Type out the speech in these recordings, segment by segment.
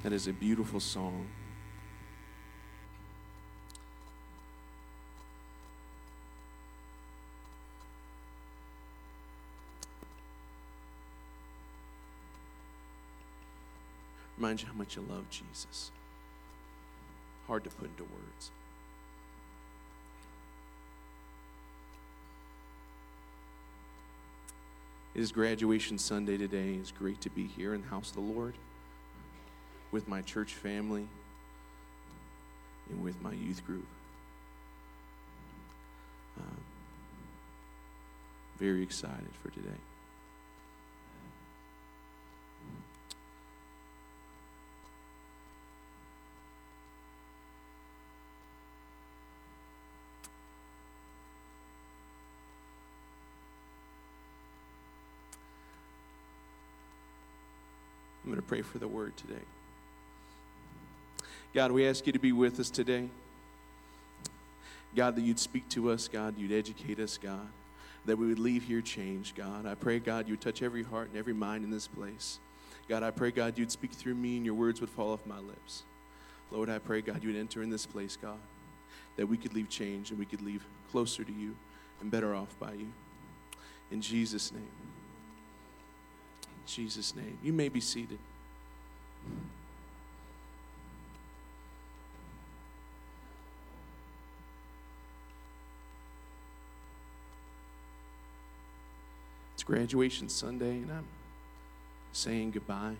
That is a beautiful song. Reminds you how much you love Jesus. Hard to put into words. It is graduation Sunday today. It's great to be here in the house of the Lord with my church family and with my youth group. Very excited for today. I'm going to pray for the word today. God, we ask you to be with us today. God, that you'd speak to us, God, you'd educate us, God, that we would leave here changed, God. I pray, God, you would touch every heart and every mind in this place. God, I pray, God, you'd speak through me and your words would fall off my lips. Lord, I pray, God, you would enter in this place, God, that we could leave changed and we could leave closer to you and better off by you. In Jesus' name. In Jesus' name. You may be seated. It's graduation Sunday, and I'm saying goodbye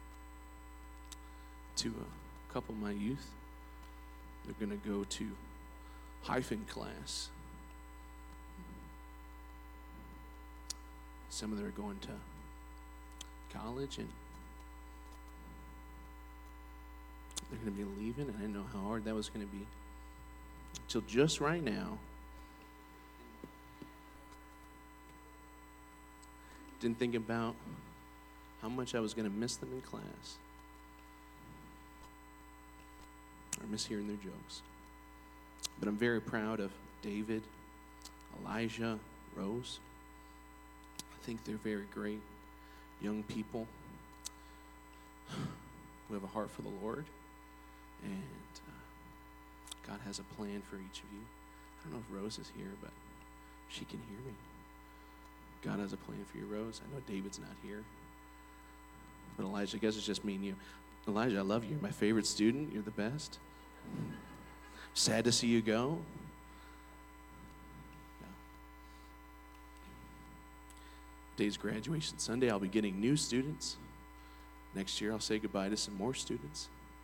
to a couple of my youth. They're going to go to hyphen class. Some of them are going to college, and they're going to be leaving, and I didn't know how hard that was going to be until just right now. Didn't think about how much I was going to miss them in class or miss hearing their jokes. But I'm very proud of David, Elijah, Rose. I think they're very great young people who have a heart for the Lord, and God has a plan for each of you. I don't know if Rose is here, but she can hear me. God has a plan for you, Rose. I know David's not here, but Elijah, I guess it's just me and you. Elijah, I love you. You're my favorite student. You're the best. Sad to see you go. Today's graduation Sunday. I'll be getting new students. Next year, I'll say goodbye to some more students.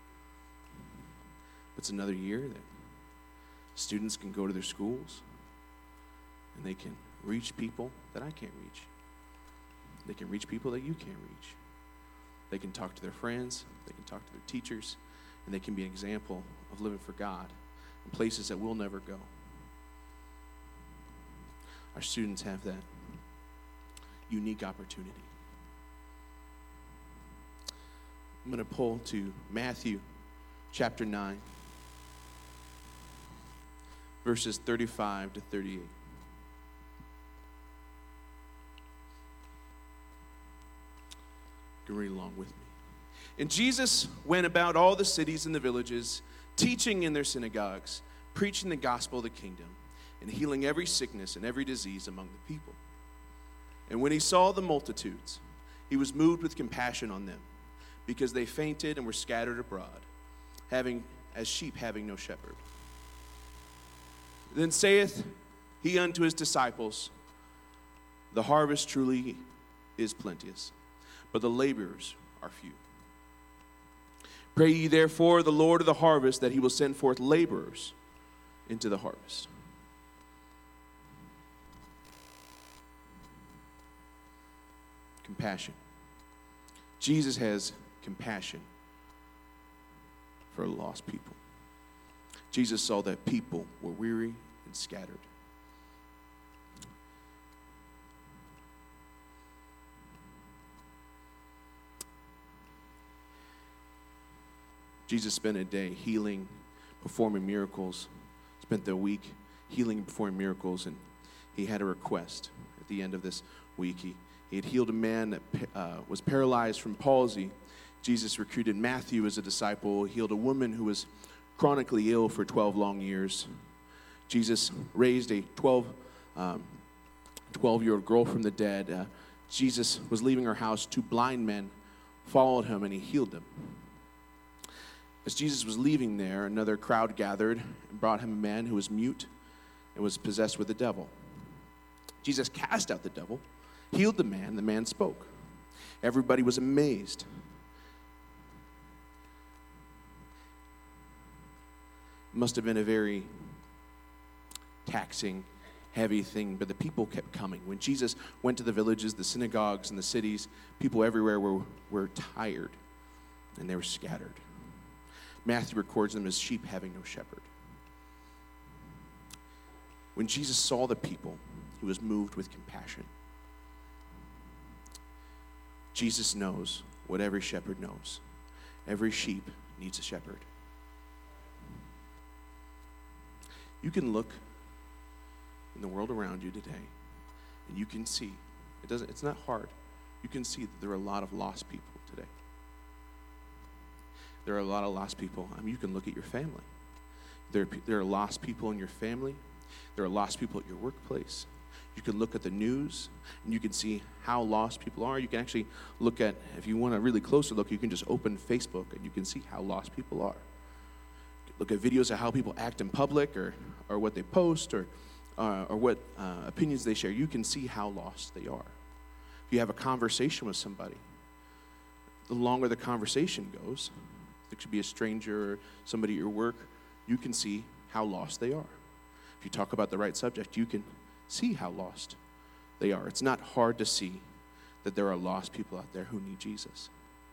It's another year that students can go to their schools and they can reach people that I can't reach. They can reach people that you can't reach. They can talk to their friends. They can talk to their teachers. And they can be an example of living for God in places that we'll never go. Our students have that unique opportunity. I'm going to pull to Matthew chapter 9, verses 35 to 38. You can read along with me. And Jesus went about all the cities and the villages, teaching in their synagogues, preaching the gospel of the kingdom, and healing every sickness and every disease among the people. And when he saw the multitudes, he was moved with compassion on them, because they fainted and were scattered abroad, as sheep having no shepherd. Then saith he unto his disciples, the harvest truly is plenteous, but the laborers are few. Pray ye therefore the Lord of the harvest that he will send forth laborers into the harvest. Compassion. Jesus has compassion for lost people. Jesus saw that people were weary and scattered. Jesus spent a day healing, performing miracles, spent the week healing and performing miracles, and he had a request at the end of this week. He had healed a man that was paralyzed from palsy. Jesus recruited Matthew as a disciple, healed a woman who was chronically ill for 12 long years. Jesus raised a 12-year-old girl from the dead. Jesus was leaving her house. 2 blind men followed him, and he healed them. As Jesus was leaving there, another crowd gathered and brought him a man who was mute and was possessed with the devil. Jesus cast out the devil, healed the man spoke. Everybody was amazed. It must have been a very taxing, heavy thing, but the people kept coming. When Jesus went to the villages, the synagogues, and the cities, people everywhere were tired, and they were scattered. Matthew records them as sheep having no shepherd. When Jesus saw the people, he was moved with compassion. Jesus knows what every shepherd knows. Every sheep needs a shepherd. You can look in the world around you today, and you can see, it's not hard. You can see that there are a lot of lost people today. There are a lot of lost people. I mean, you can look at your family. There are lost people in your family. There are lost people at your workplace. You can look at the news, and you can see how lost people are. You can actually look at, if you want a really closer look, you can just open Facebook, and you can see how lost people are. Look at videos of how people act in public, or what they post, or what opinions they share. You can see how lost they are. If you have a conversation with somebody, the longer the conversation goes, it could be a stranger or somebody at your work, you can see how lost they are. If you talk about the right subject, you can see how lost they are. It's not hard to see that there are lost people out there who need Jesus.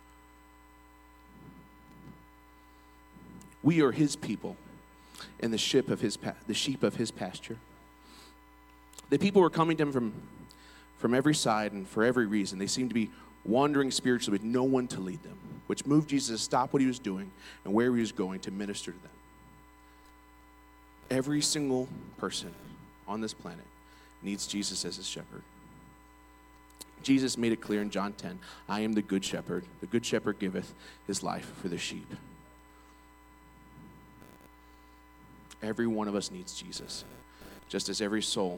We are his people and the sheep of his pasture. The people were coming to him from every side and for every reason. They seemed to be wandering spiritually with no one to lead them, which moved Jesus to stop what he was doing and where he was going to minister to them. Every single person on this planet needs Jesus as his shepherd. Jesus made it clear in John 10, I am the good shepherd. The good shepherd giveth his life for the sheep. Every one of us needs Jesus, just as every soul,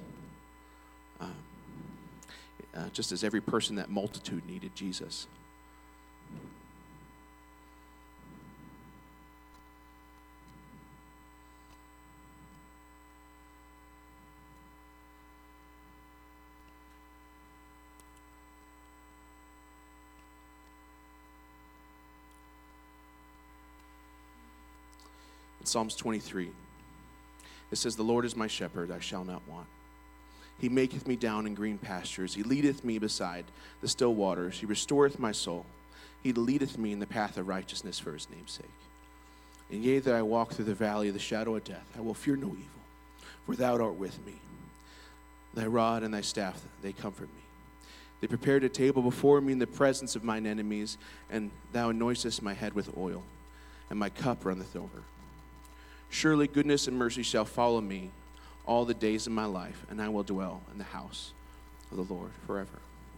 just as every person, that multitude needed Jesus. In Psalms 23, it says, the Lord is my shepherd, I shall not want. He maketh me down in green pastures. He leadeth me beside the still waters. He restoreth my soul. He leadeth me in the path of righteousness for his name's sake. And yea, that I walk through the valley of the shadow of death, I will fear no evil, for thou art with me. Thy rod and thy staff, they comfort me. They prepared a table before me in the presence of mine enemies, and thou anointest my head with oil, and my cup runneth over. Surely goodness and mercy shall follow me all the days of my life, and I will dwell in the house of the Lord forever.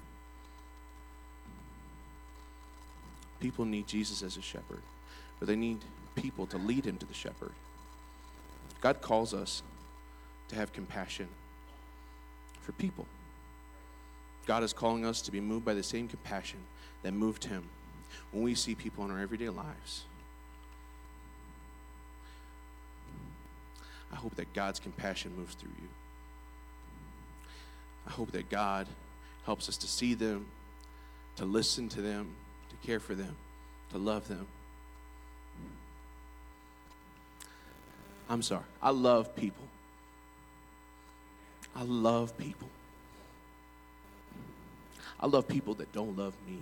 People need Jesus as a shepherd, but they need people to lead him to the shepherd. God calls us to have compassion for people. God is calling us to be moved by the same compassion that moved him when we see people in our everyday lives. I hope that God's compassion moves through you. I hope that God helps us to see them, to listen to them, to care for them, to love them. I'm sorry. I love people. I love people. I love people that don't love me.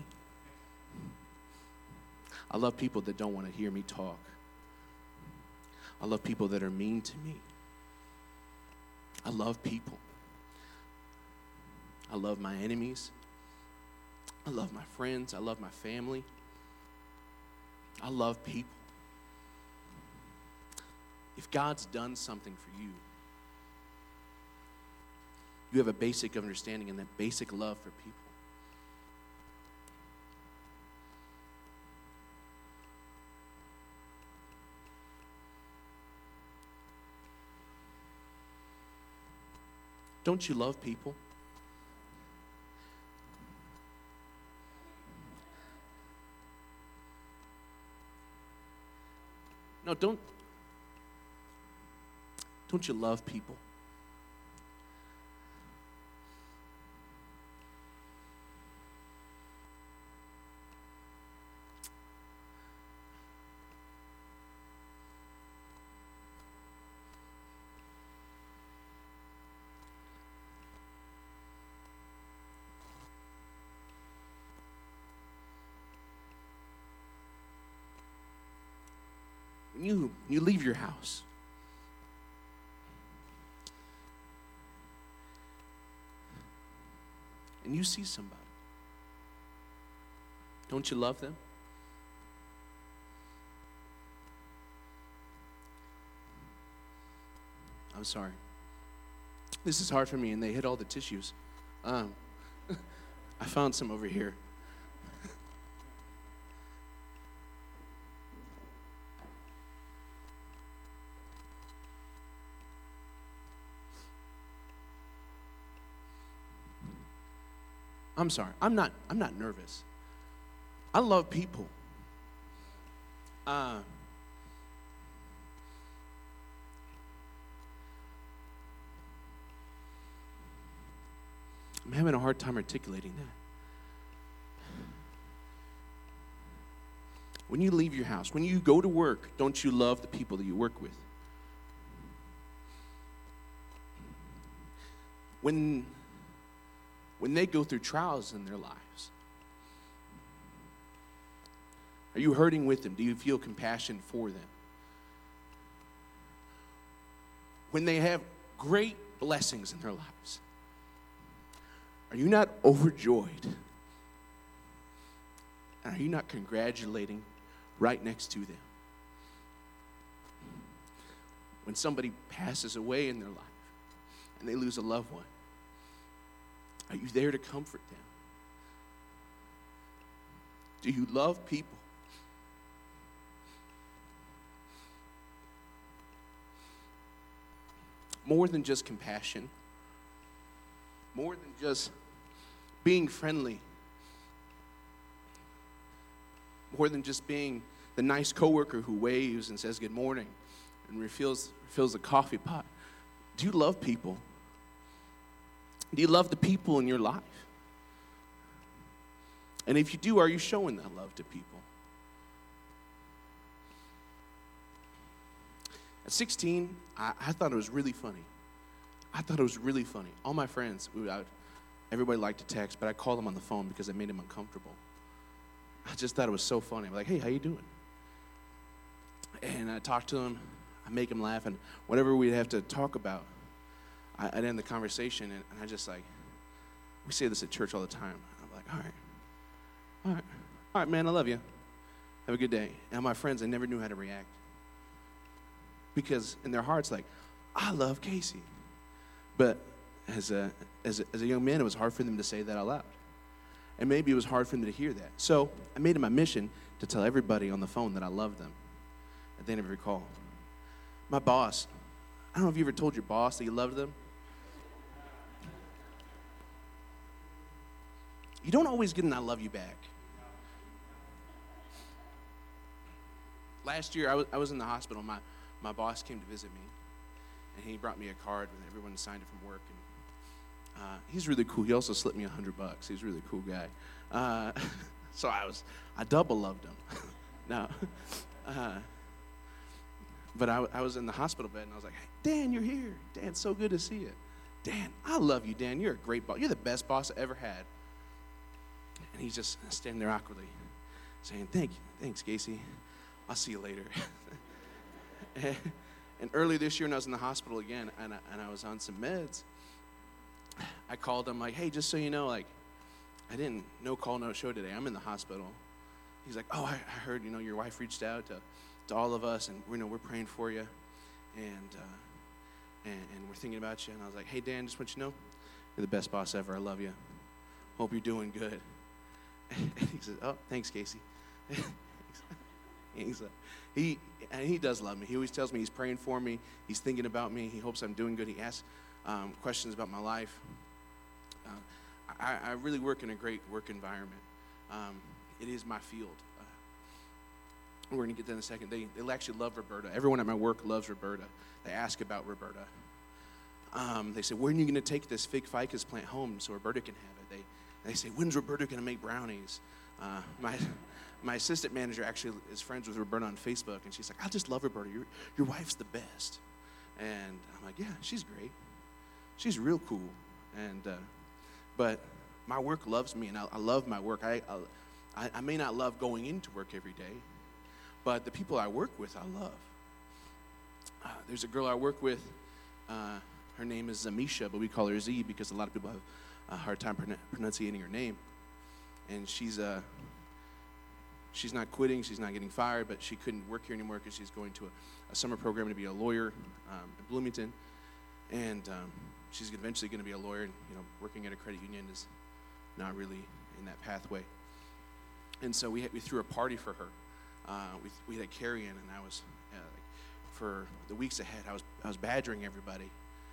I love people that don't want to hear me talk. I love people that are mean to me. I love people. I love my enemies. I love my friends. I love my family. I love people. If God's done something for you, you have a basic understanding and that basic love for people. don't you love people? No, don't you love people? When you leave your house, and you see somebody, don't you love them? I'm sorry. This is hard for me, and they hit all the tissues. I found some over here. I'm sorry. I'm not nervous. I love people. I'm having a hard time articulating that. When you leave your house, when you go to work, don't you love the people that you work with? When they go through trials in their lives, are you hurting with them? Do you feel compassion for them? When they have great blessings in their lives, are you not overjoyed? And are you not congratulating right next to them? When somebody passes away in their life and they lose a loved one, are you there to comfort them? Do you love people? More than just compassion, more than just being friendly, more than just being the nice coworker who waves and says good morning and refills the coffee pot. Do you love people? Do you love the people in your life? And if you do, are you showing that love to people? At 16, I thought it was really funny. I thought it was really funny. All my friends, everybody liked to text, but I called them on the phone because it made them uncomfortable. I just thought it was so funny. I'm like, hey, how you doing? And I talked to them. I make them laugh. And whatever we'd have to talk about, I'd end the conversation. And I just like, we say this at church all the time. I'm like, all right, man, I love you. Have a good day. And my friends, I never knew how to react. Because in their hearts, like, I love Casey. But as a young man, it was hard for them to say that out loud. And maybe it was hard for them to hear that. So I made it my mission to tell everybody on the phone that I loved them at the end of every call. My boss, I don't know if you ever told your boss that you loved them. You don't always get an I love you back. Last year, I was in the hospital. My boss came to visit me, and he brought me a card with everyone signed it from work. And he's really cool. He also slipped me $100. He's a really cool guy. So I double loved him. No. But I was in the hospital bed, and I was like, hey, Dan, you're here. Dan, it's so good to see you. Dan, I love you, Dan. You're a great boss. You're the best boss I ever had. And he's just standing there awkwardly saying, thanks, Casey. I'll see you later. And early this year when I was in the hospital again and I was on some meds, I called him like, hey, just so you know, like, I didn't no call, no show today. I'm in the hospital. He's like, oh, I heard, your wife reached out to all of us, and we're praying for you, and we're thinking about you. And I was like, hey, Dan, just want you to know, you're the best boss ever. I love you. Hope you're doing good. And he said, oh, thanks, Casey. He does love me. He always tells me he's praying for me. He's thinking about me. He hopes I'm doing good. He asks questions about my life. I really work in a great work environment. It is my field. We're going to get that in a second. They actually love Roberta. Everyone at my work loves Roberta. They ask about Roberta. They say, when are you going to take this fig ficus plant home so Roberta can have it? They say, when's Roberta going to make brownies? My assistant manager actually is friends with Roberta on Facebook, and she's like, I just love Roberta. Your wife's the best. And I'm like, yeah, she's great. She's real cool. But my work loves me, and I love my work. I may not love going into work every day, but the people I work with, I love. There's a girl I work with. Her name is Zamisha, but we call her Z because a lot of people have a hard time pronunciating her name. And she's not quitting. She's not getting fired, but she couldn't work here anymore because she's going to a summer program to be a lawyer in Bloomington. And she's eventually going to be a lawyer, and working at a credit union is not really in that pathway. And so we threw a party for her. We had a carry-in, and I was for the weeks ahead, I was badgering everybody.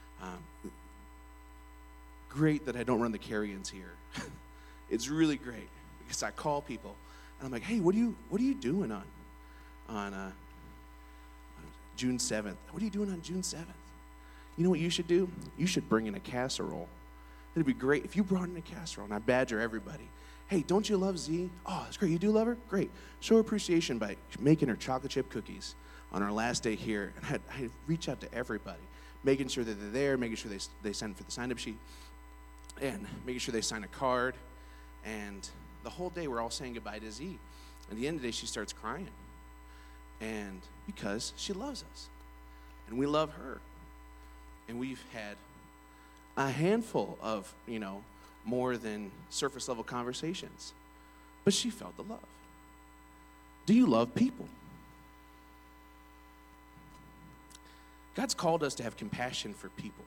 Great that I don't run the carry-ins here. It's really great because I call people, and I'm like, hey, what are you doing on June 7th? What are you doing on June 7th? You know what you should do? You should bring in a casserole. It'd be great if you brought in a casserole, and I badger everybody. Hey, don't you love Z? Oh, that's great. You do love her? Great. Show appreciation by making her chocolate chip cookies on our last day here. And I reach out to everybody, making sure that they're there, making sure they sign for the sign-up sheet, and making sure they sign a card. And the whole day we're all saying goodbye to Z. At the end of the day, she starts crying. And because she loves us. And we love her. And we've had a handful of, more than surface level conversations. But she felt the love. Do you love people? God's called us to have compassion for people.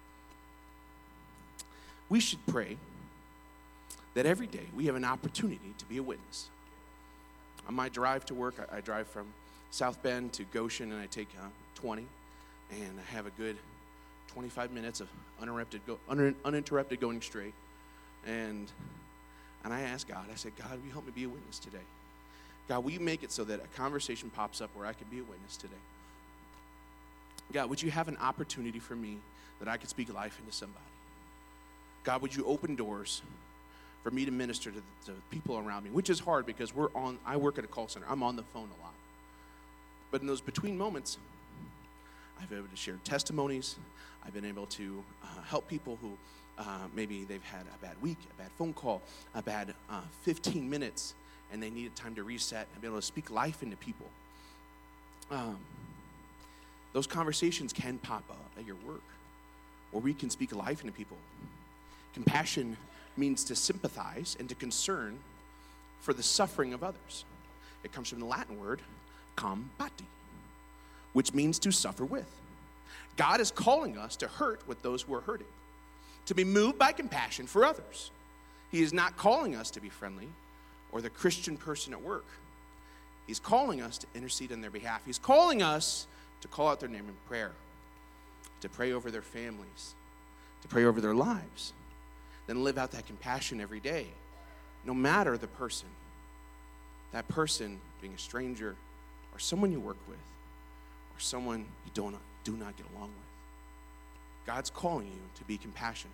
We should pray that every day we have an opportunity to be a witness. On my drive to work, I drive from South Bend to Goshen, and I take 20, and I have a good 25 minutes of uninterrupted going straight. And I asked God, I said, God, will you help me be a witness today? God, will you make it so that a conversation pops up where I can be a witness today? God, would you have an opportunity for me that I could speak life into somebody? God, would you open doors for me to minister to the people around me, which is hard because I work at a call center. I'm on the phone a lot. But in those between moments, I've been able to share testimonies. I've been able to help people who maybe they've had a bad week, a bad phone call, a bad 15 minutes, and they needed time to reset and be able to speak life into people. Those conversations can pop up at your work where we can speak life into people. Compassion means to sympathize and to concern for the suffering of others. It comes from the Latin word compati, which means to suffer with. God is calling us to hurt with those who are hurting, to be moved by compassion for others. He is not calling us to be friendly or the Christian person at work. He's calling us to intercede on their behalf. He's calling us to call out their name in prayer, to pray over their families, to pray over their lives, then live out that compassion every day, no matter the person. That person being a stranger or someone you work with or someone you do not get along with. God's calling you to be compassionate.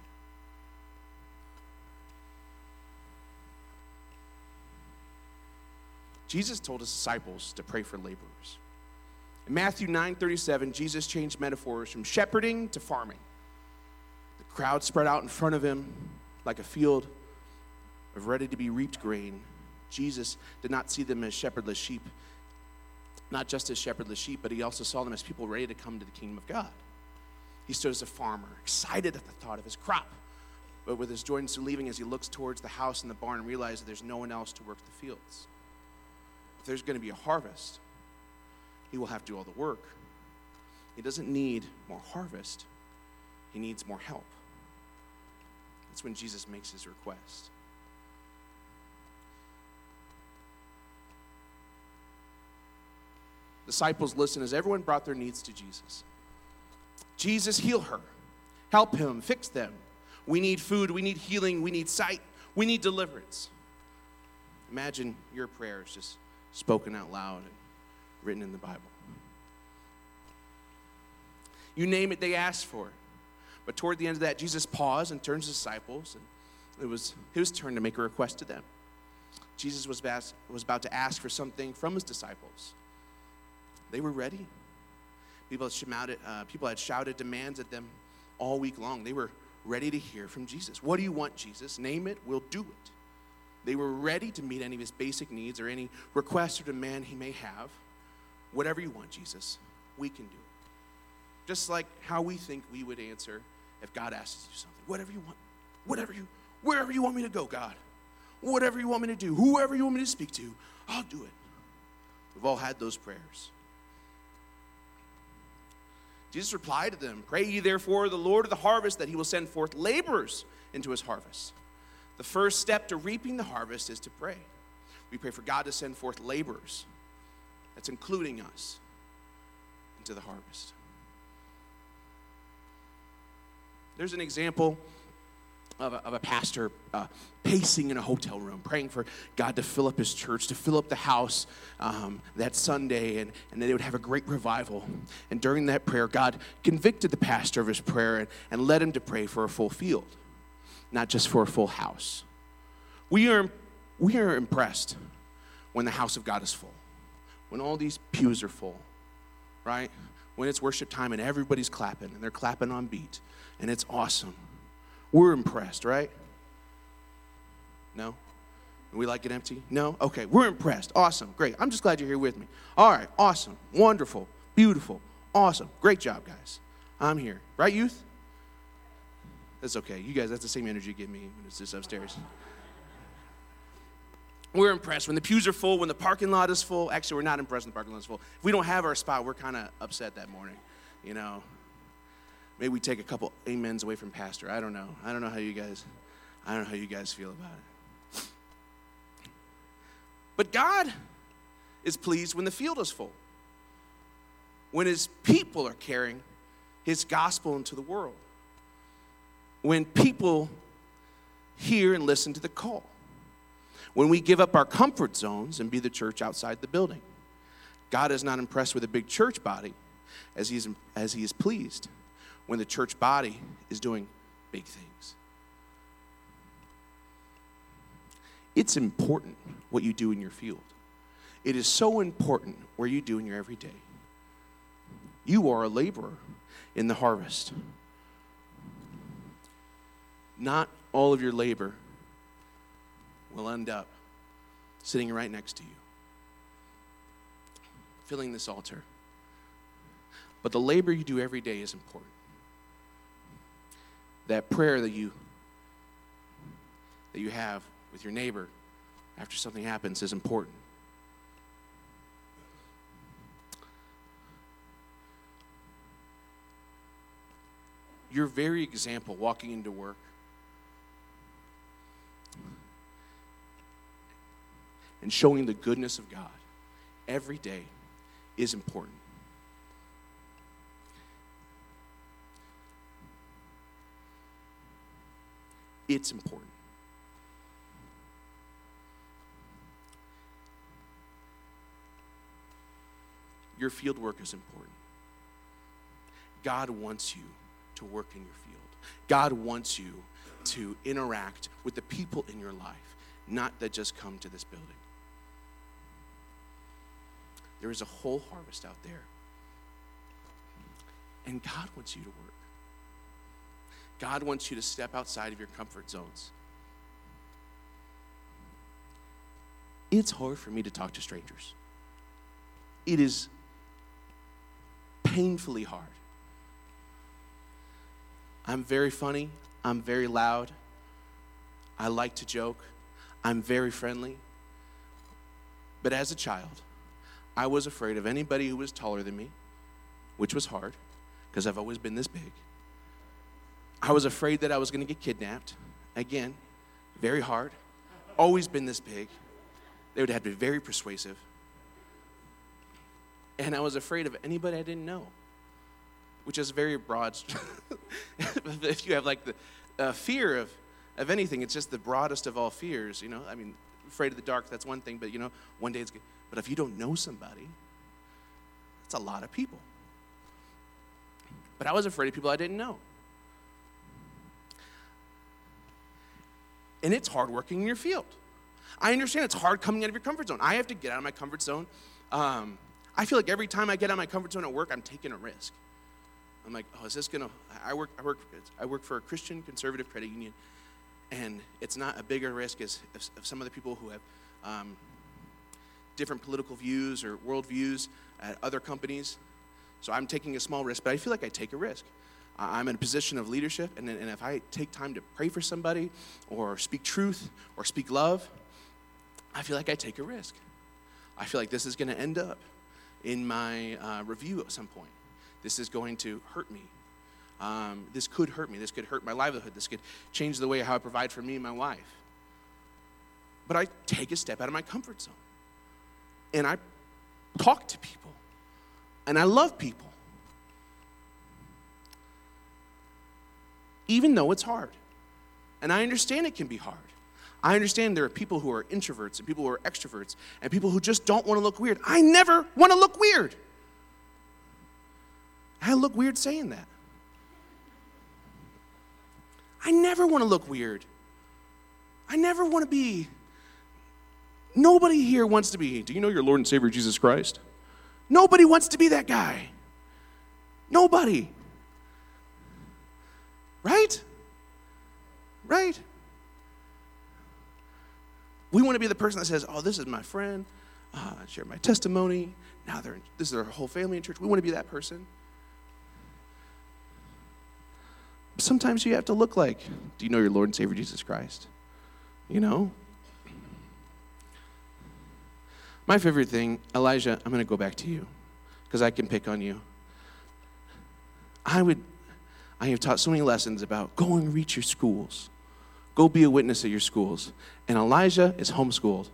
Jesus told his disciples to pray for laborers. In Matthew 9:37, Jesus changed metaphors from shepherding to farming. The crowd spread out in front of him like a field of ready-to-be-reaped grain. Jesus did not see them as shepherdless sheep, not just as shepherdless sheep, but he also saw them as people ready to come to the kingdom of God. He stood as a farmer, excited at the thought of his crop, but with his joy in leaving as he looks towards the house and the barn and realizes that there's no one else to work the fields. If there's going to be a harvest, he will have to do all the work. He doesn't need more harvest. He needs more help. That's when Jesus makes his request. Disciples listened as everyone brought their needs to Jesus. Jesus, heal her. help him, fix them. We need food, we need healing, we need sight, we need deliverance. Imagine your prayers just spoken out loud and written in the Bible. You name it, they asked for it. But toward the end of that, Jesus paused and turned to his disciples, and it was his turn to make a request to them. Jesus was about to ask for something from his disciples. They were ready. People had shouted demands at them all week long. They were ready to hear from Jesus. What do you want, Jesus? Name it, we'll do it. They were ready to meet any of his basic needs or any request or demand he may have. Whatever you want, Jesus, we can do it. Just like how we think we would answer if God asked us to do something. Whatever you want, wherever you want me to go, God. Whatever you want me to do, whoever you want me to speak to, I'll do it. We've all had those prayers. Jesus replied to them, "Pray ye therefore the Lord of the harvest that he will send forth laborers into his harvest." The first step to reaping the harvest is to pray. We pray for God to send forth laborers. That's including us into the harvest. There's an example of a pastor pacing in a hotel room, praying for God to fill up his church, to fill up the house that Sunday, and that they would have a great revival. And during that prayer, God convicted the pastor of his prayer and led him to pray for a full field, not just for a full house. We are impressed when the house of God is full, when all these pews are full, right? When it's worship time and everybody's clapping, and they're clapping on beat, and it's awesome. We're impressed, right? No? We like it empty? No? Okay, we're impressed. Awesome, great. I'm just glad you're here with me. All right, awesome, wonderful, beautiful, awesome. Great job, guys. I'm here. Right, youth? That's okay. You guys, that's the same energy you give me when it's just upstairs. We're impressed when the pews are full, when the parking lot is full. Actually, we're not impressed when the parking lot is full. If we don't have our spot, we're kind of upset that morning, you know. Maybe we take a couple amens away from pastor. I don't know. I don't know how you guys feel about it. But God is pleased when the field is full, when his people are carrying his gospel into the world, when people hear and listen to the call, when we give up our comfort zones and be the church outside the building. God is not impressed with a big church body as he is pleased when the church body is doing big things. It's important what you do in your field. It is so important what you do in your everyday. You are a laborer in the harvest. Not all of your labor will end up sitting right next to you, filling this altar. But the labor you do every day is important. That prayer that you have with your neighbor after something happens is important. Your very example walking into work and showing the goodness of God every day is important. It's important. Your field work is important. God wants you to work in your field. God wants you to interact with the people in your life, not that just come to this building. There is a whole harvest out there. And God wants you to work. God wants you to step outside of your comfort zones. It's hard for me to talk to strangers. It is painfully hard. I'm very funny. I'm very loud. I like to joke. I'm very friendly. But as a child, I was afraid of anybody who was taller than me, which was hard because I've always been this big. I was afraid that I was going to get kidnapped. Again, very hard. Always been this big. They would have to be very persuasive. And I was afraid of anybody I didn't know. which is very broad. If you have like the fear of anything, it's just the broadest of all fears, you know. I mean, afraid of the dark, that's one thing, but you know, one day it's good. But if you don't know somebody, that's a lot of people. But I was afraid of people I didn't know. And it's hard working in your field. I understand it's hard coming out of your comfort zone. I have to get out of my comfort zone. I feel like every time I get out of my comfort zone at work, I'm taking a risk. I'm like, oh, is this gonna? I work for a Christian conservative credit union, and it's not a bigger risk as some of the people who have different political views or world views at other companies. So I'm taking a small risk, but I feel like I take a risk. I'm in a position of leadership, and if I take time to pray for somebody or speak truth or speak love, I feel like I take a risk. I feel like this is going to end up in my review at some point. This is going to hurt me. This could hurt me. This could hurt my livelihood. This could change the way how I provide for me and my wife. But I take a step out of my comfort zone. And I talk to people. And I love people. Even though it's hard. And I understand it can be hard. I understand there are people who are introverts and people who are extroverts and people who just don't want to look weird. I never want to look weird. I look weird saying that. I never want to look weird. I never want to be. Nobody here wants to be. Do you know your Lord and Savior Jesus Christ? Nobody wants to be that guy. Nobody. Right? Right? We want to be the person that says, oh, this is my friend. I share my testimony. Now this is our whole family in church. We want to be that person. Sometimes you have to look like, do you know your Lord and Savior Jesus Christ? You know? My favorite thing, Elijah, I'm going to go back to you because I can pick on you. I have taught so many lessons about go and reach your schools. Go be a witness at your schools. And Elijah is homeschooled.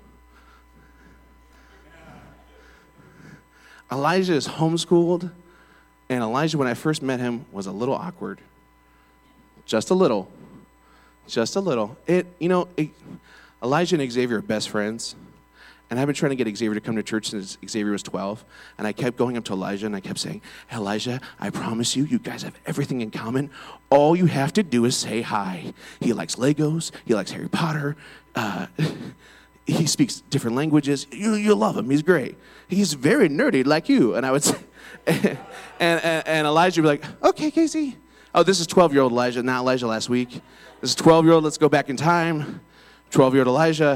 Elijah is homeschooled. And Elijah, when I first met him, was a little awkward. Just a little. Just a little. Elijah and Xavier are best friends. And I've been trying to get Xavier to come to church since Xavier was 12. And I kept going up to Elijah and I kept saying, hey, Elijah, I promise you, you guys have everything in common. All you have to do is say hi. He likes Legos. He likes Harry Potter. He speaks different languages. You love him. He's great. He's very nerdy like you. And I would say, and Elijah would be like, okay, Casey. Oh, this is 12-year-old Elijah, not Elijah last week. This is 12-year-old. Let's go back in time. 12-year-old Elijah.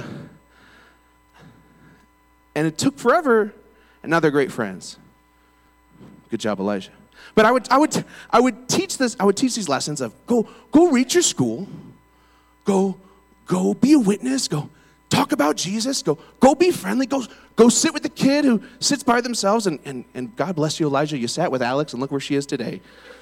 And it took forever, and now they're great friends. Good job, Elijah. But I would teach this. I would teach these lessons of go reach your school, go be a witness, go talk about Jesus, go be friendly, go sit with the kid who sits by themselves, and God bless you, Elijah. You sat with Alex, and look where she is today.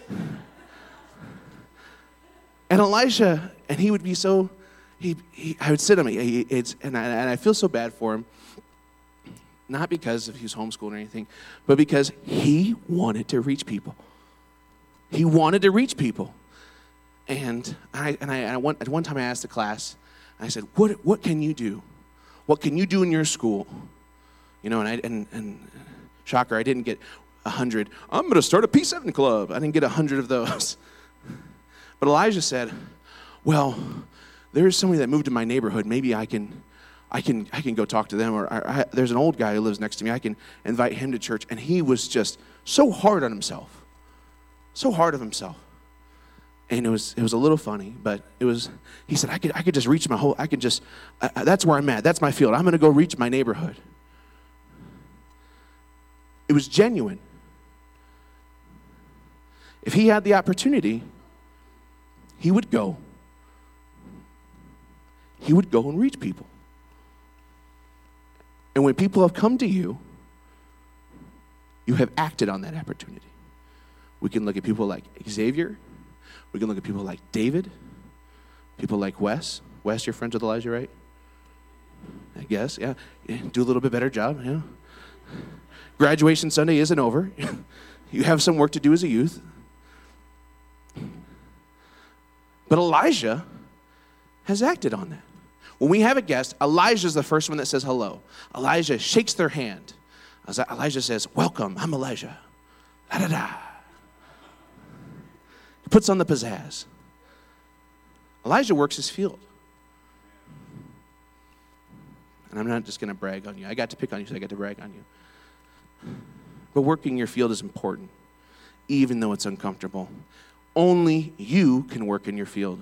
And Elijah, and he would be so. I would sit on me, and I feel so bad for him. Not because he was homeschooled or anything, but because he wanted to reach people. He wanted to reach people. And at one time I asked the class, and I said, what can you do? What can you do in your school? You know, and shocker, I didn't get 100. I'm going to start a P7 club. I didn't get 100 of those. But Elijah said, well, there's somebody that moved to my neighborhood. Maybe I can go talk to them, or there's an old guy who lives next to me. I can invite him to church. And he was just so hard on himself, so hard of himself. And it was a little funny, but he said, I could just reach that's where I'm at. That's my field. I'm going to go reach my neighborhood. It was genuine. If he had the opportunity, he would go. He would go and reach people. And when people have come to you, you have acted on that opportunity. We can look at people like Xavier. We can look at people like David. People like Wes. Wes, you're friends with Elijah, right? I guess, yeah. Do a little bit better job, yeah. Graduation Sunday isn't over. You have some work to do as a youth. But Elijah has acted on that. When we have a guest, Elijah is the first one that says hello. Elijah shakes their hand. Elijah says, welcome, I'm Elijah. Da-da-da. He puts on the pizzazz. Elijah works his field. And I'm not just going to brag on you. I got to pick on you, so I got to brag on you. But working your field is important, even though it's uncomfortable. Only you can work in your field.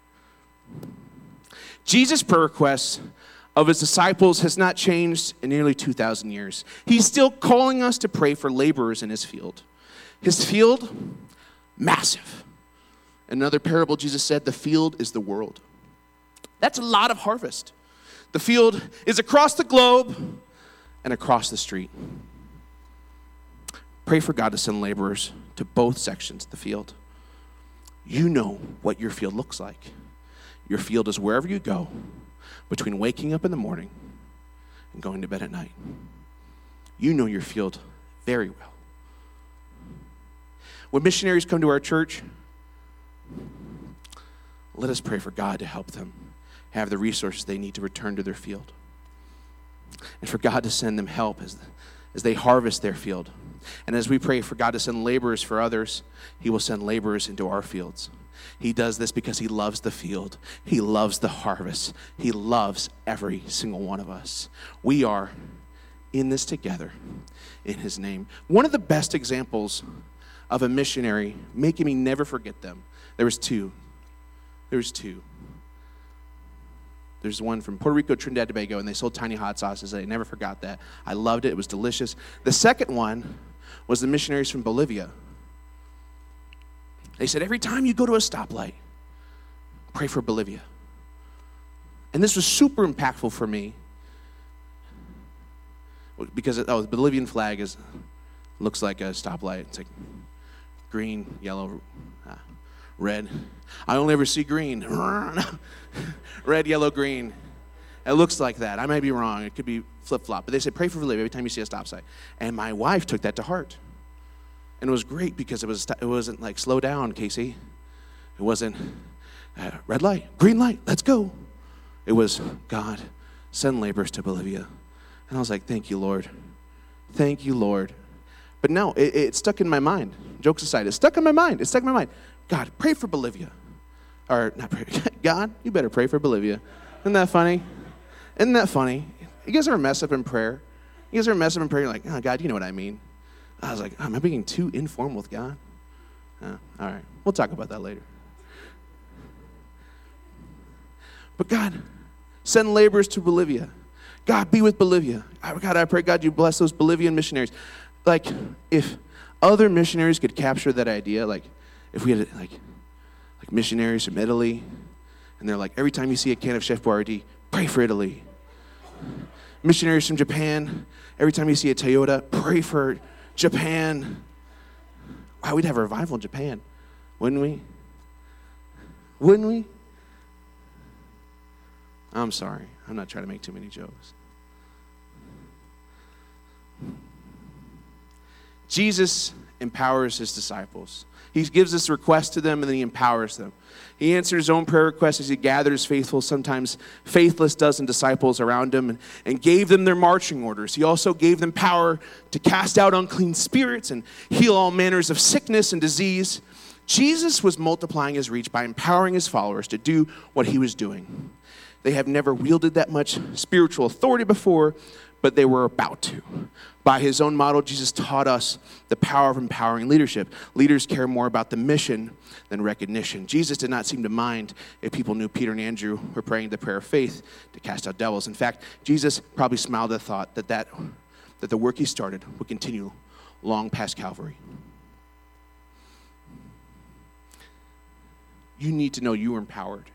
Jesus' prayer request of his disciples has not changed in nearly 2,000 years. He's still calling us to pray for laborers in his field. His field, massive. In another parable, Jesus said, the field is the world. That's a lot of harvest. The field is across the globe and across the street. Pray for God to send laborers to both sections of the field. You know what your field looks like. Your field is wherever you go between waking up in the morning and going to bed at night. You know your field very well. When missionaries come to our church, let us pray for God to help them have the resources they need to return to their field. And for God to send them help as they harvest their field. And as we pray for God to send laborers for others, he will send laborers into our fields. He does this because he loves the field. He loves the harvest. He loves every single one of us. We are in this together in his name. One of the best examples of a missionary making me never forget them. There was two. There's one from Puerto Rico, Trinidad, Tobago, and they sold tiny hot sauces. I never forgot that. I loved it. It was delicious. The second one was the missionaries from Bolivia. They said, every time you go to a stoplight, pray for Bolivia. And this was super impactful for me because the Bolivian flag looks like a stoplight. It's like green, yellow, red. I only ever see green. Red, yellow, green. It looks like that. I might be wrong. It could be flip-flop. But they said, pray for Bolivia every time you see a stop sign. And my wife took that to heart. And it was great because it wasn't like, slow down, Casey. It wasn't red light, green light, let's go. It was, God, send laborers to Bolivia. And I was like, thank you, Lord. Thank you, Lord. But no, it stuck in my mind. Jokes aside, it stuck in my mind. God, pray for Bolivia. Or not pray. God, you better pray for Bolivia. Isn't that funny? You guys ever mess up in prayer? You're like, oh, God, you know what I mean. I was like, am I being too informal with God? All right, we'll talk about that later. But God, send laborers to Bolivia. God, be with Bolivia. God, I pray, God, you bless those Bolivian missionaries. Like, if other missionaries could capture that idea, like, if we had, like missionaries from Italy, and they're like, every time you see a can of Chef Boyardee, pray for Italy. Missionaries from Japan, every time you see a Toyota, pray for Japan. Wow, we'd have a revival in Japan, wouldn't we? I'm sorry. I'm not trying to make too many jokes. Jesus empowers his disciples. He gives this request to them and then he empowers them. He answers his own prayer requests as he gathers faithful, sometimes faithless dozen disciples around him and gave them their marching orders. He also gave them power to cast out unclean spirits and heal all manners of sickness and disease. Jesus was multiplying his reach by empowering his followers to do what he was doing. They have never wielded that much spiritual authority before, but they were about to. By his own model, Jesus taught us the power of empowering leadership. Leaders care more about the mission than recognition. Jesus did not seem to mind if people knew Peter and Andrew were praying the prayer of faith to cast out devils. In fact, Jesus probably smiled at the thought that the work he started would continue long past Calvary. You need to know you are empowered.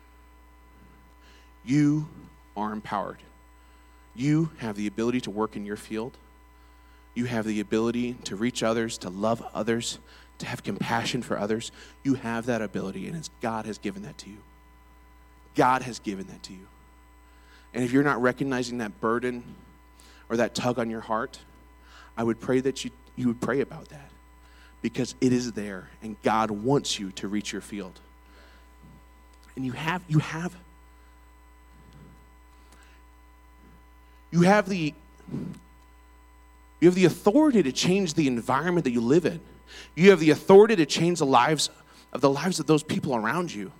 You are empowered. You have the ability to work in your field. You have the ability to reach others, to love others, to have compassion for others. You have that ability, and God has given that to you. God has given that to you. And if you're not recognizing that burden or that tug on your heart, I would pray that you would pray about that, because it is there, and God wants you to reach your field. And you have the authority to change the environment that you live in. You have the authority to change the lives of those people around you.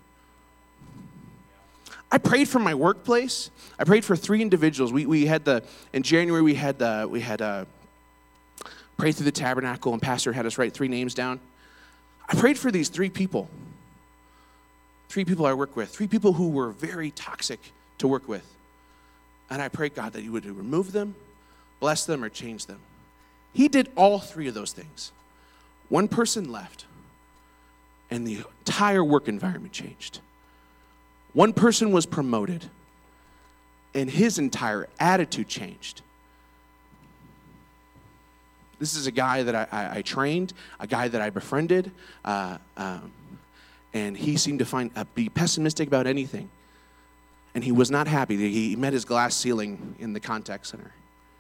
I prayed for my workplace. I prayed for 3 individuals. In January we had prayed through the tabernacle, and Pastor had us write 3 names down. I prayed for these 3 people. 3 people I work with. 3 people who were very toxic to work with. And I prayed, God, that you would remove them, bless them, or change them. He did all 3 of those things. 1 person left, and the entire work environment changed. 1 person was promoted, and his entire attitude changed. This is a guy that I trained, a guy that I befriended, and he seemed to be pessimistic about anything. And he was not happy. He met his glass ceiling in the contact center.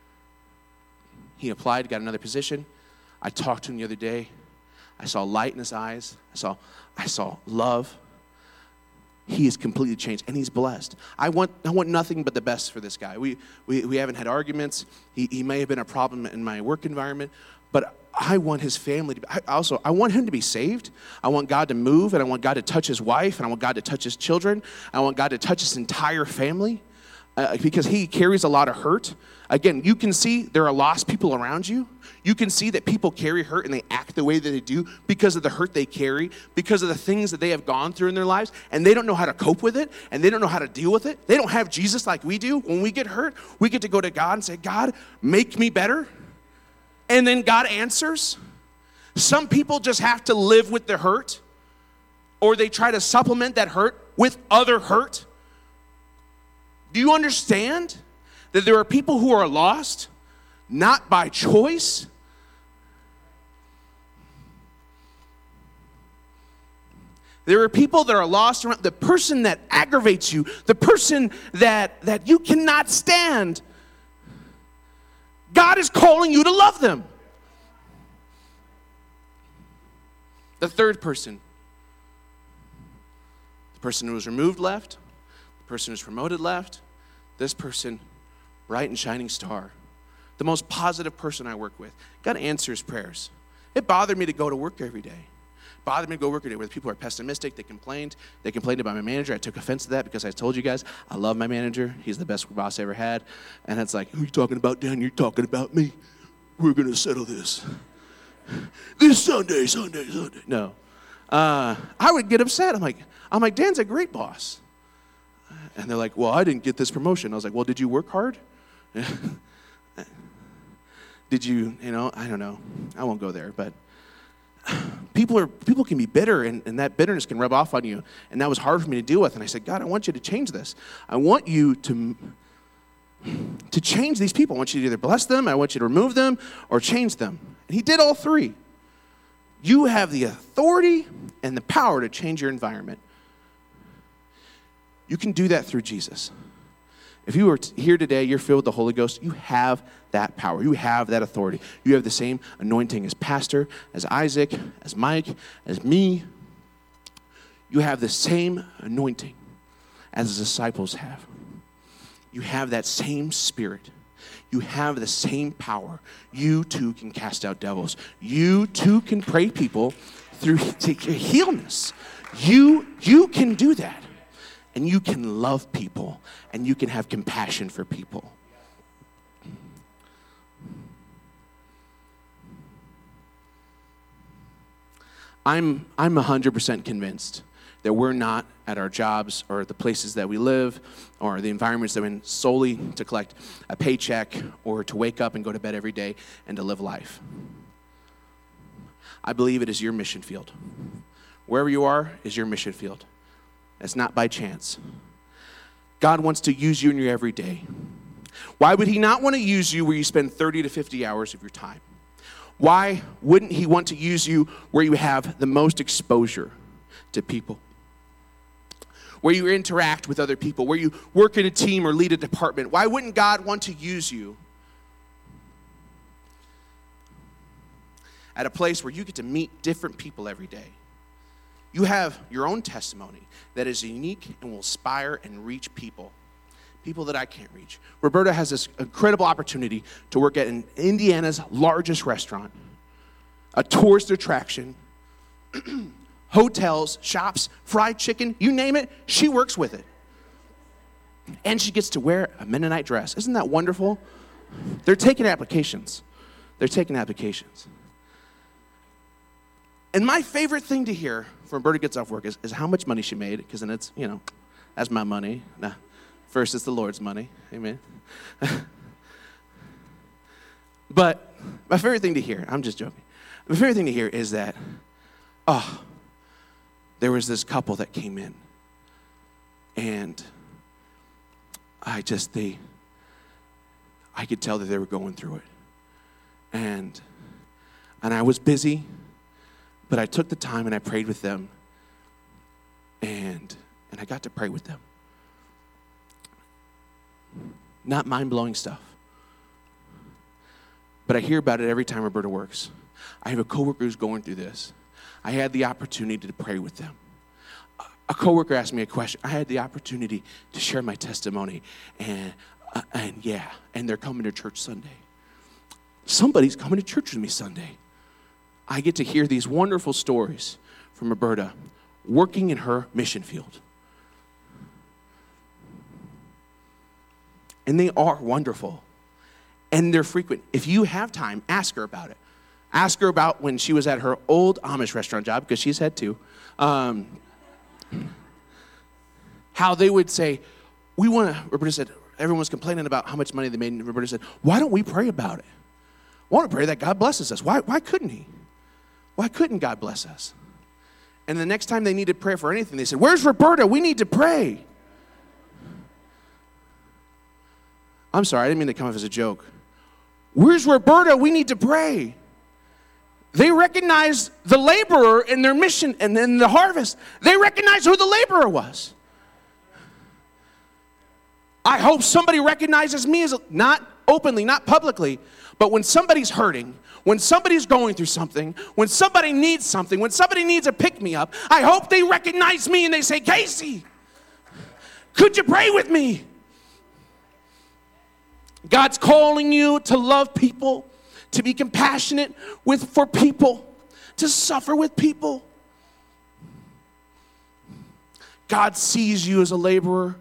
He applied, got another position. I talked to him the other day. I saw light in his eyes. I saw love. He is completely changed, and he's blessed. I want nothing but the best for this guy. We haven't had arguments. He may have been a problem in my work environment, but I want his family to I want him to be saved. I want God to move, and I want God to touch his wife, and I want God to touch his children. I want God to touch his entire family because he carries a lot of hurt. Again, you can see there are lost people around you. You can see that people carry hurt and they act the way that they do because of the hurt they carry, because of the things that they have gone through in their lives, and they don't know how to cope with it, and they don't know how to deal with it. They don't have Jesus like we do. When we get hurt, we get to go to God and say, God, make me better. And then God answers. Some people just have to live with the hurt, or they try to supplement that hurt with other hurt. Do you understand that there are people who are lost, not by choice? There are people that are lost around the person that aggravates you, the person that you cannot stand. God is calling you to love them. The 3rd person, the person who was removed left, the person who was promoted left, this person, bright and shining star, the most positive person I work with. God answers prayers. It bothered me to go to work every day. It bothered me to go to work every day where people are pessimistic. They complained about my manager. I took offense to that because I told you guys I love my manager. He's the best boss I ever had. And it's like, who are you talking about, Dan? You're talking about me. We're going to settle this. This Sunday. No. I would get upset. I'm like, Dan's a great boss. And they're like, well, I didn't get this promotion. I was like, well, did you work hard? Did you, I don't know. I won't go there, but people can be bitter, and that bitterness can rub off on you. And that was hard for me to deal with. And I said, God, I want you to change this. I want you to change these people. I want you to either bless them, I want you to remove them, or change them. And he did all 3. You have the authority and the power to change your environment. You can do that through Jesus. If you are here today, you're filled with the Holy Ghost, you have that power. You have that authority. You have the same anointing as Pastor, as Isaac, as Mike, as me. You have the same anointing as the disciples have. You have that same spirit. You have the same power. You too can cast out devils. You too can pray people through to healness. You can do that. And you can love people, and you can have compassion for people. I'm 100% convinced that we're not at our jobs or the places that we live or the environments that we're in solely to collect a paycheck or to wake up and go to bed every day and to live life. I believe it is your mission field. Wherever you are is your mission field. It's not by chance. God wants to use you in your everyday. Why would he not want to use you where you spend 30 to 50 hours of your time? Why wouldn't he want to use you where you have the most exposure to people? Where you interact with other people, where you work in a team or lead a department? Why wouldn't God want to use you at a place where you get to meet different people every day? You have your own testimony that is unique and will inspire and reach people that I can't reach. Roberta has this incredible opportunity to work at Indiana's largest restaurant, a tourist attraction, hotels, shops, fried chicken, you name it, she works with it. And she gets to wear a Mennonite dress. Isn't that wonderful? They're taking applications. And my favorite thing to hear when Roberta gets off work is how much money she made, because then it's, that's my money. Nah, first it's the Lord's money. Amen. But my favorite thing to hear, I'm just joking. My favorite thing to hear is that, there was this couple that came in, and I could tell that they were going through it. And I was busy, but I took the time and I prayed with them, and I got to pray with them. Not mind-blowing stuff, but I hear about it every time Roberta works. I have a coworker who's going through this. I had the opportunity to pray with them. A coworker asked me a question. I had the opportunity to share my testimony, and they're coming to church Sunday. Somebody's coming to church with me Sunday. I get to hear these wonderful stories from Roberta working in her mission field. And they are wonderful. And they're frequent. If you have time, ask her about it. Ask her about when she was at her old Amish restaurant job, because she's had two. How they would say, Roberta said, everyone's complaining about how much money they made, and Roberta said, why don't we pray about it? I want to pray that God blesses us. Why couldn't he? Why couldn't God bless us? And the next time they needed prayer for anything, they said, where's Roberta? We need to pray. I'm sorry, I didn't mean to come off as a joke. Where's Roberta? We need to pray. They recognized the laborer in their mission and in the harvest. They recognized who the laborer was. I hope somebody recognizes me as, not openly, not publicly, but when somebody's hurting, when somebody's going through something, when somebody needs something, when somebody needs a pick-me-up, I hope they recognize me and they say, Casey, could you pray with me? God's calling you to love people, to be compassionate for people, to suffer with people. God sees you as a laborer.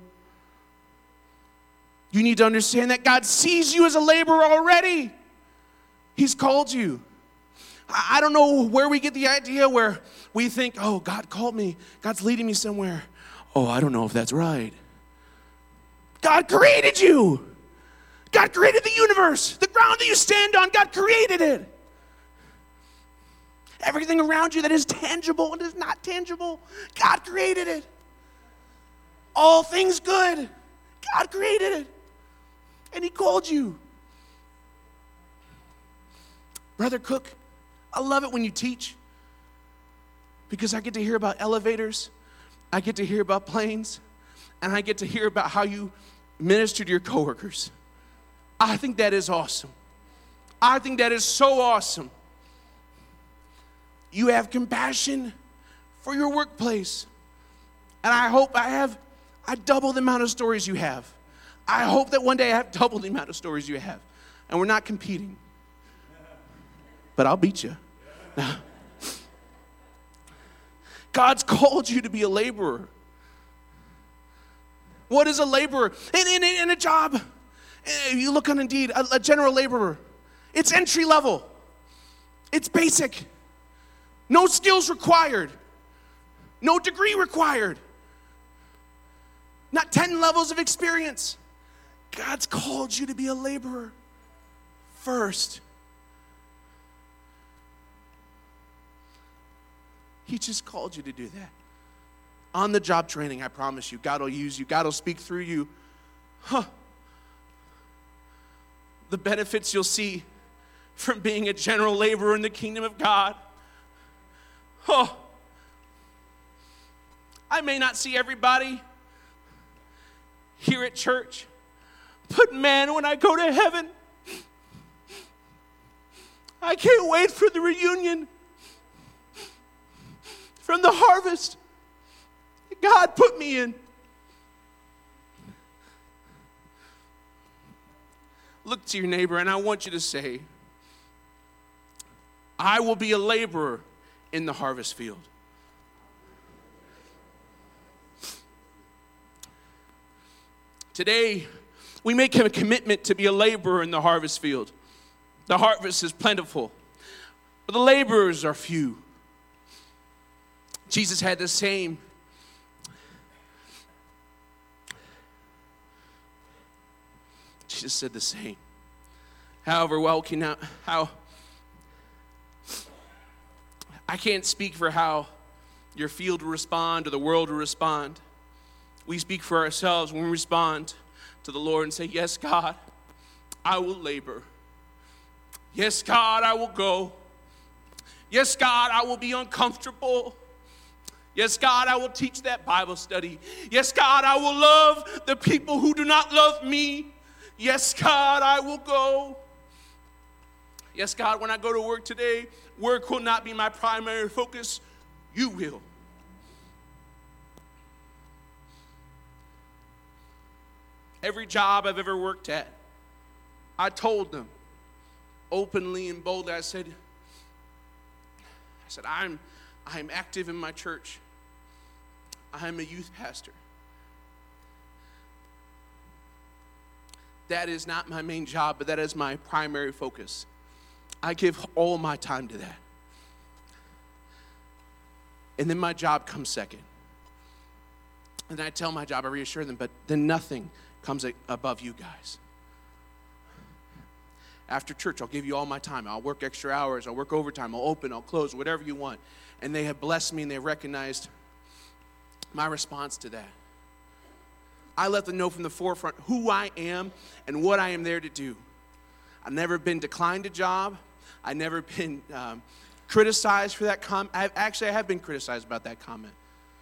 You need to understand that God sees you as a laborer already. He's called you. I don't know where we get the idea where we think, oh, God called me. God's leading me somewhere. Oh, I don't know if that's right. God created you. God created the universe. The ground that you stand on, God created it. Everything around you that is tangible and is not tangible, God created it. All things good, God created it. And he called you. Brother Cook, I love it when you teach, because I get to hear about elevators, I get to hear about planes, and I get to hear about how you minister to your coworkers. I think that is awesome. I think that is so awesome. You have compassion for your workplace. And I hope I double the amount of stories you have. I hope that one day I have double the amount of stories you have. And we're not competing. But I'll beat you. God's called you to be a laborer. What is a laborer? In a job. You look on Indeed, a general laborer. It's entry level. It's basic. No skills required. No degree required. Not 10 levels of experience. God's called you to be a laborer first. He just called you to do that. On the job training, I promise you, God will use you. God will speak through you. The benefits you'll see from being a general laborer in the kingdom of God. I may not see everybody here at church, but man, when I go to heaven, I can't wait for the reunion. from the harvest that God put me in. Look to your neighbor, and I want you to say, I will be a laborer in the harvest field. Today, we make a commitment to be a laborer in the harvest field. The harvest is plentiful, but the laborers are few. Jesus had the same. Jesus said the same. However, I can't speak for how your field will respond or the world will respond. We speak for ourselves when we respond to the Lord and say, yes, God, I will labor. Yes, God, I will go. Yes, God, I will be uncomfortable. Yes, God, I will teach that Bible study. Yes, God, I will love the people who do not love me. Yes, God, I will go. Yes, God, when I go to work today, work will not be my primary focus. You will. Every job I've ever worked at, I told them openly and boldly, I said, I'm active in my church. I'm a youth pastor. That is not my main job, but that is my primary focus. I give all my time to that. And then my job comes second. And I tell my job, I reassure them, but then nothing comes above you guys. After church, I'll give you all my time. I'll work extra hours. I'll work overtime. I'll open. I'll close. Whatever you want. And they have blessed me and they've recognized my response to that. I let them know from the forefront who I am and what I am there to do. I've never been declined a job. I've never been criticized for that comment. I have been criticized about that comment.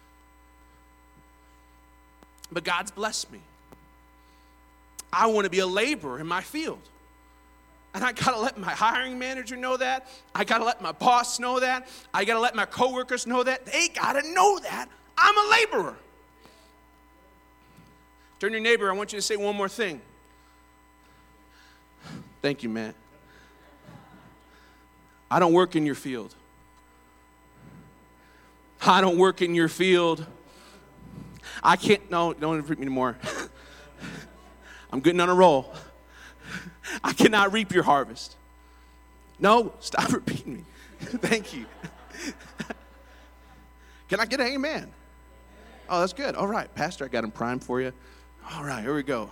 But God's blessed me. I want to be a laborer in my field. And I got to let my hiring manager know that. I got to let my boss know that. I got to let my coworkers know that. They got to know that I'm a laborer. Turn to your neighbor. I want you to say one more thing. Thank you, Matt. I don't work in your field. I don't work in your field. I can't, no, don't repeat me anymore. I'm getting on a roll. I cannot reap your harvest. No, stop repeating me. Thank you. Can I get an amen? Oh, that's good. All right, Pastor, I got him primed for you. All right, here we go.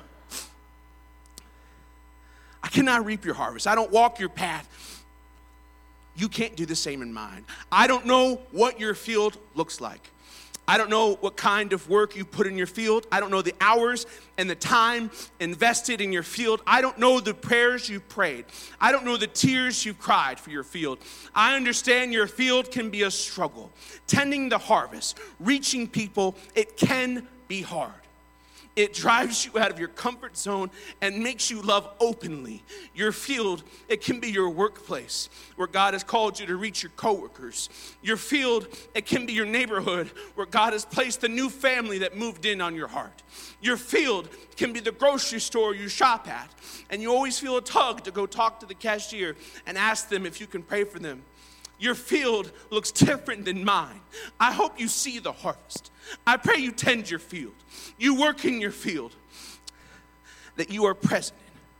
I cannot reap your harvest. I don't walk your path. You can't do the same in mine. I don't know what your field looks like. I don't know what kind of work you put in your field. I don't know the hours and the time invested in your field. I don't know the prayers you prayed. I don't know the tears you cried for your field. I understand your field can be a struggle. Tending the harvest, reaching people, it can be hard. It drives you out of your comfort zone and makes you love openly. Your field, it can be your workplace where God has called you to reach your coworkers. Your field, it can be your neighborhood where God has placed the new family that moved in on your heart. Your field can be the grocery store you shop at, and you always feel a tug to go talk to the cashier and ask them if you can pray for them. Your field looks different than mine. I hope you see the harvest. I pray you tend your field. You work in your field that you are present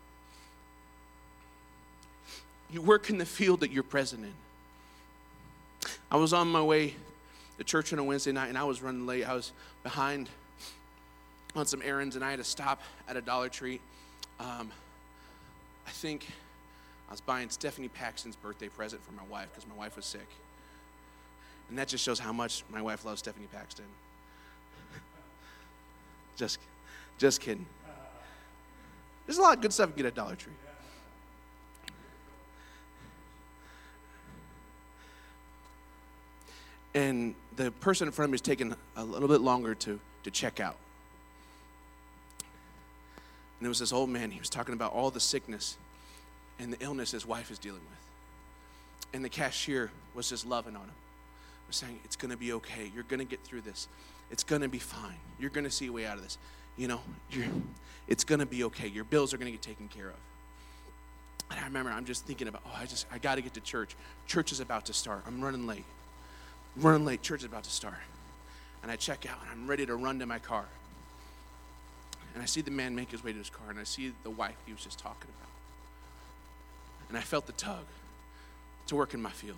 in. You work in the field that you're present in. I was on my way to church on a Wednesday night, and I was running late. I was behind on some errands, and I had to stop at a Dollar Tree. I think I was buying Stephanie Paxton's birthday present for my wife because my wife was sick. And that just shows how much my wife loves Stephanie Paxton. Just kidding. There's a lot of good stuff you can get at Dollar Tree. And the person in front of me is taking a little bit longer to check out. And it was this old man. He was talking about all the sickness and the illness his wife is dealing with. And the cashier was just loving on him. was saying, it's going to be okay. You're going to get through this. It's going to be fine. You're going to see a way out of this. It's going to be okay. Your bills are going to get taken care of. And I remember I'm just thinking about, I got to get to church. Church is about to start. I'm running late. Church is about to start. And I check out, and I'm ready to run to my car. And I see the man make his way to his car, and I see the wife he was just talking about. And I felt the tug to work in my field.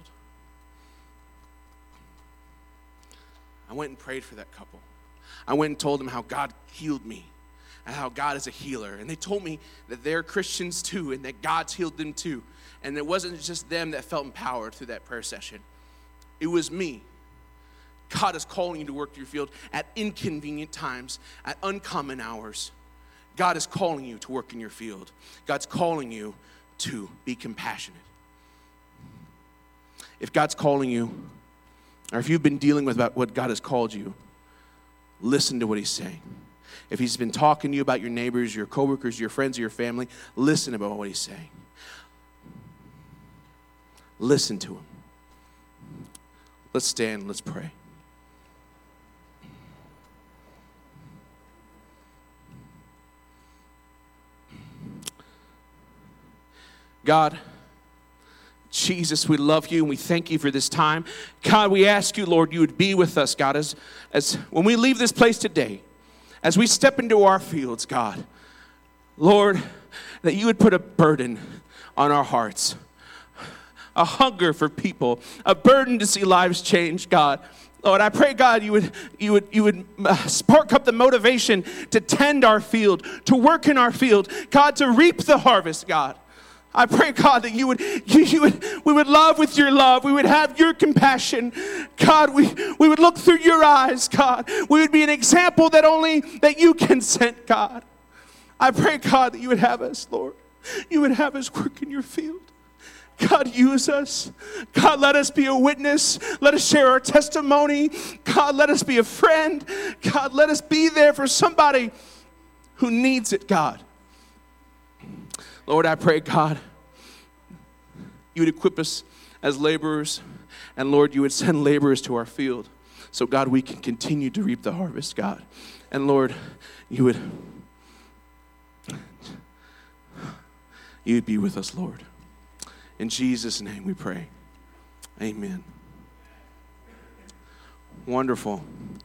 I went and prayed for that couple. I went and told them how God healed me and how God is a healer. And they told me that they're Christians too and that God's healed them too. And it wasn't just them that felt empowered through that prayer session. It was me. God is calling you to work your field at inconvenient times, at uncommon hours. God is calling you to work in your field. God's calling you to be compassionate. If God's calling you, or if you've been dealing with about what God has called you, listen to what he's saying. If he's been talking to you about your neighbors, your coworkers, your friends, or your family, listen about what he's saying. Listen to him. Let's stand, let's pray. God, Jesus, we love you and we thank you for this time. God, we ask you, Lord, you would be with us, God, as when we leave this place today, as we step into our fields, God, Lord, that you would put a burden on our hearts, a hunger for people, a burden to see lives change, God. Lord, I pray, God, you would spark up the motivation to tend our field, to work in our field, God, to reap the harvest, God. I pray, God, that we would love with your love. We would have your compassion. God, we would look through your eyes, God. We would be an example that you can send, God. I pray, God, that you would have us, Lord. You would have us work in your field. God, use us. God, let us be a witness. Let us share our testimony. God, let us be a friend. God, let us be there for somebody who needs it, God. Lord, I pray, God, you would equip us as laborers, and Lord, you would send laborers to our field, so God, we can continue to reap the harvest, God. And Lord, you'd be with us, Lord. In Jesus' name we pray. Amen. Wonderful.